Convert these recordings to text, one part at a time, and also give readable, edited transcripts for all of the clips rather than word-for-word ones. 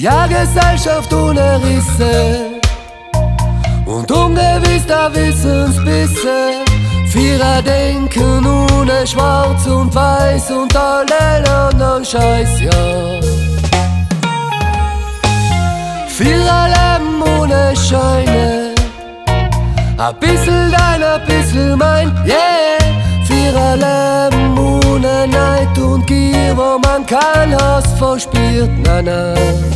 Ja, Gesellschaft ohne Risse und ungewiss da Wissensbisse. Vierer denken ohne Schwarz und Weiß und alle anderen Scheiß, ja. Vierer leben ohne Scheine, a bissl dein, a bissl mein, yeah. Vierer leben ohne Neid und Gier, wo man kein Hass verspürt, na na.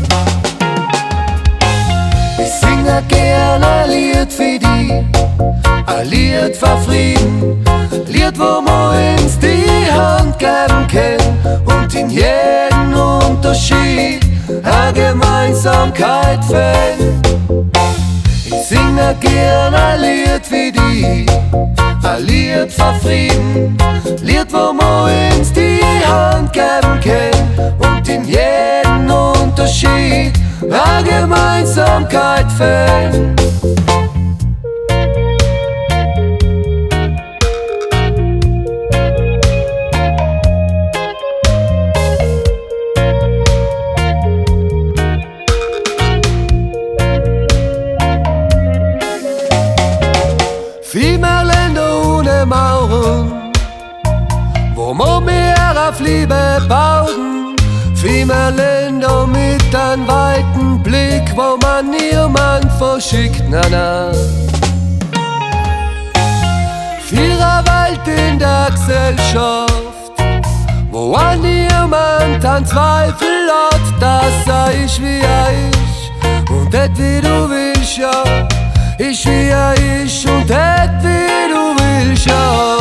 Ich singe gern ein Lied für die, ein Lied für Frieden, Lied, wo wir uns die Hand geben können und in jedem Unterschied eine Gemeinsamkeit finden. Ich singe gern ein Lied für die, ein Lied für Frieden, Lied, wo wir uns die Hand geben können und in jedem Unterschied eine Gemeinsamkeit finden. Viel mehr Länder ohne Mauern, wo wir mehr auf Liebe bauen. Viel mehr Länder mit einem weiten Blick, wo man niemand verschickt, na na. Vierer Welt in der Gesellschaft, wo an niemand an Zweifel hat, das sei ich wie ich und det wie du willst, ja. Ich wie ich und det wie du willst, ja.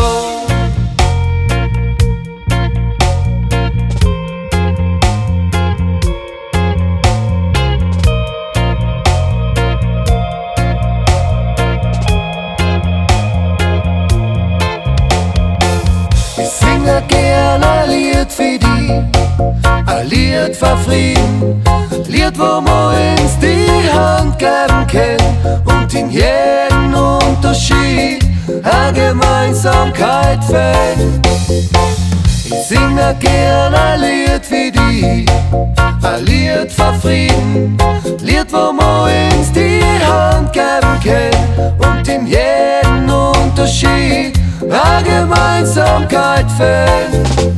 Ich singe gern ein Lied für die, ein Lied für Frieden, Lied, wo wir uns die Hand geben können und in jedem Unterschied eine Gemeinsamkeit finden. Ich singe gern ein Lied für die, ein Lied für Frieden, Lied, wo wir uns die Hand geben können und in jedem Unterschied eine Gemeinsamkeit finden.